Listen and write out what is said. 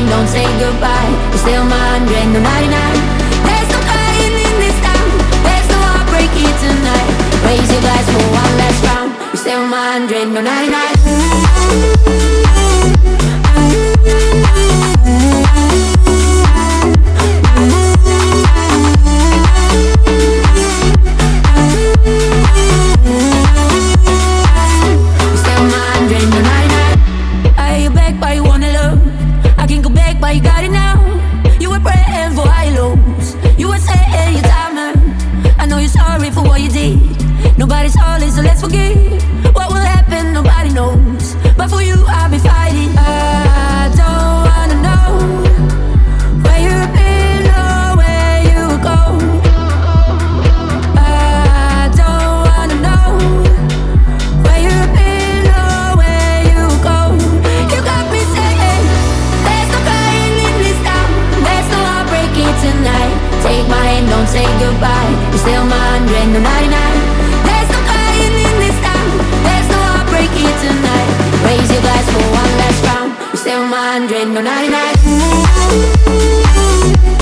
mind, don't say goodbye. You're still my 100, no 99. There's no crying in this town, there's no heartbreak here tonight. Raise your glass for one last round. You're still my 100, no 99. You got it now. You were praying for high lows. You were saying your time. I know you're sorry for what you did. Nobody's solid, so let's forget. What will happen, nobody knows. But for you, I'll be fighting. I don't wanna know where you've been or where you go. I don't wanna know where you've been or where you go. You got me saying there's no crying in this town, there's no heartbreaking tonight. Take my hand, don't say goodbye. You're still my 100, no 99. There's no crying in this town, there's no heartbreaking tonight. Raise your glass for one last round. You're still my 100, no 99.